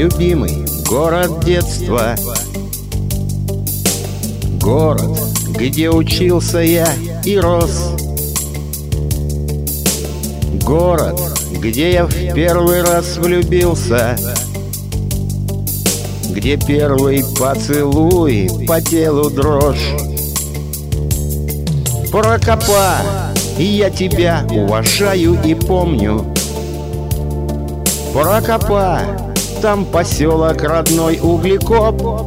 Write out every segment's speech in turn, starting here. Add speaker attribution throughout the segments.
Speaker 1: любимый город детства. Город, где учился я и рос. Город, где я в первый раз влюбился. Где первый поцелуй, по телу дрожь. Прокопа, я тебя уважаю и помню. Прокопа, там поселок родной Углекоп.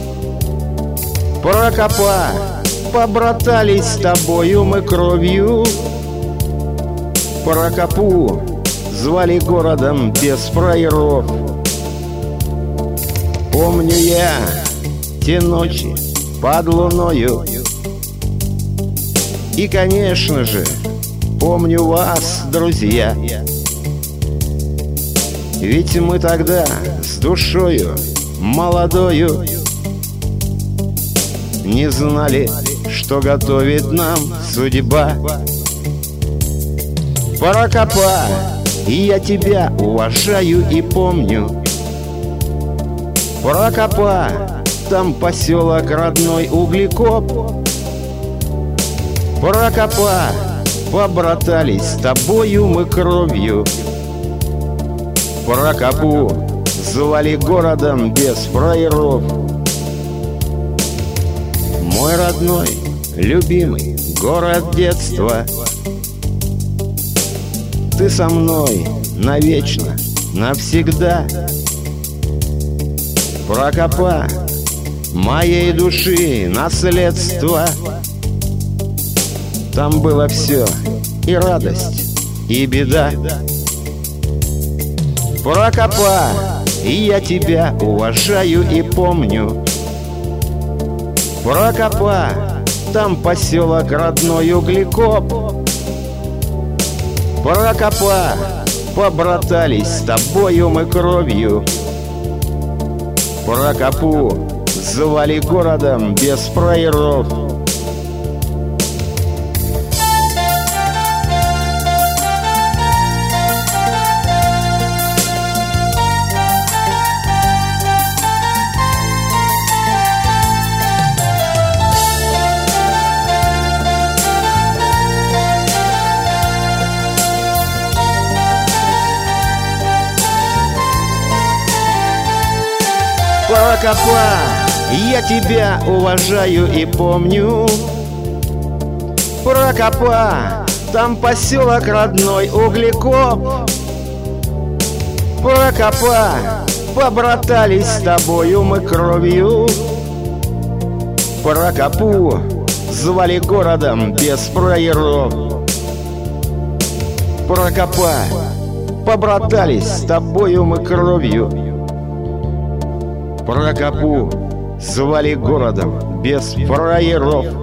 Speaker 1: Прокопа, побратались с тобою мы кровью. Прокопу звали городом без фраеров. Помню я те ночи под луною. И, конечно же, помню вас, друзья. Ведь мы тогда с душою молодою не знали, что готовит нам судьба. Прокопа, я тебя уважаю и помню. Прокопа, там поселок родной Углекоп. Прокопа, побратались с тобою мы кровью. Прокопу звали городом без фраеров. Мой родной, любимый город детства. Ты со мной навечно, навсегда. Прокопа, моей души наследство. Там было все, и радость, и беда. Прокопа, я тебя уважаю и помню. Прокопа, там поселок родной Углекоп. Прокопа, побратались с тобою мы кровью. Прокопу звали городом без фраеров. Прокопа, я тебя уважаю и помню. Прокопа, там поселок родной Углекоп. Прокопа, побратались с тобою мы кровью. Прокопу звали городом без фраеров. Прокопа, побратались с тобою мы кровью. Прокопу звали городом без фраеров.